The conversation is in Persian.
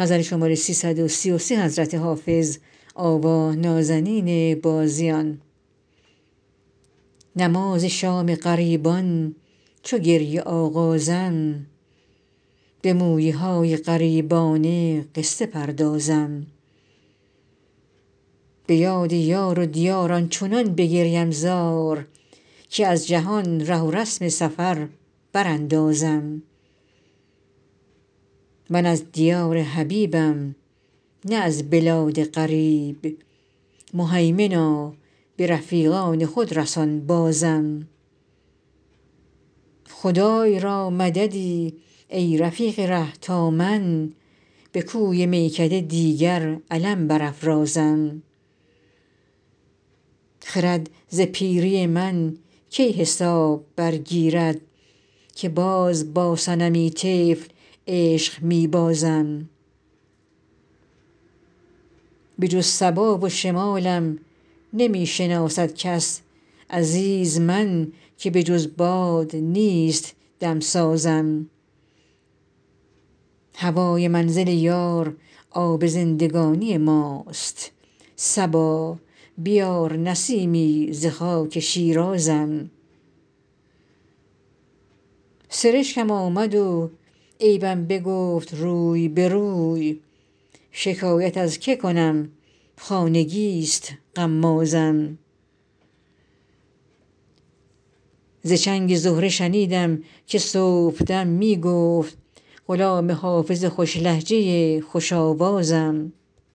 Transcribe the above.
نماز شام غریبان چو گریه آغازم به مویی های غریبانه قصه پردازم به یاد یار و دیار آنچنان بگریم زار که از جهان ره و رسم سفر براندازم من از دیار حبیبم نه از بلاد غریب مهیمنا به رفیقان خود رسان بازم خدای را مددی ای رفیق ره تا من به کوی میکده دیگر علم برافرازم خرد ز پیری من کی حساب برگیرد که باز با صنمی طفل عشق می بازم به جز صبا و شمالم نمی شناسد کس عزیز من که به جز باد نیست دمسازم هوای منزل یار آب زندگانی ماست صبا بیار نسیمی ز خاک شیرازم سرشکم آمد و عیبم بگفت روی به روی شکایت از که کنم خانگیست غمازم ز چنگ زهره شنیدم که صبحدم می گفت غلام حافظ خوش لهجه خوش آوازم